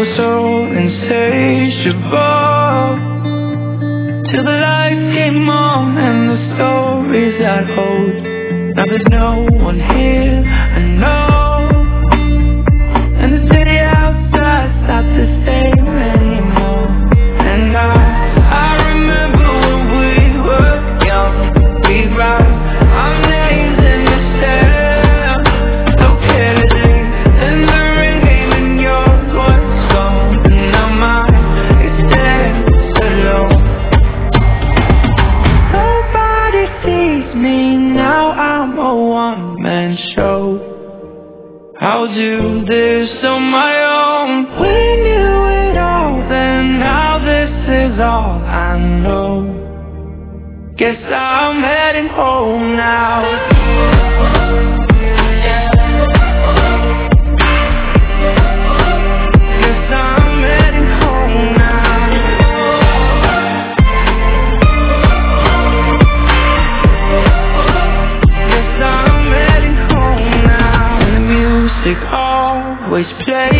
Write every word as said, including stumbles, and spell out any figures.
was so insatiable, till the lights came on and the stories I'd hold. Now there's no one here, I know, and the city outside's not the same anymore. And I, I remember when we were young, we'd write our names in the sand so carelessly, and the ring came and yours was gone, and now mine, it stands alone. Nobody sees me now, I'm a one-man show. I'll do this on my own. We knew it all then, now this is all I know. Guess I'm heading home now. Guess I'm heading home now. Guess I'm heading home now. And the music always plays